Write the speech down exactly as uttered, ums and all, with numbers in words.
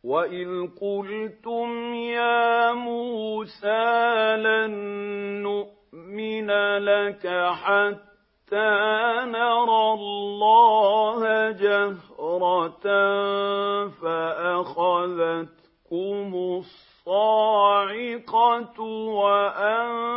وَإِذْ قُلْتُمْ يَا مُوسَىٰ لَن نُّؤْمِنَ لَكَ حَتَّىٰ نَرَى اللَّهَ جَهْرَةً فَأَخَذَتْكُمُ الصَّاعِقَةُ وَأَنتُمْ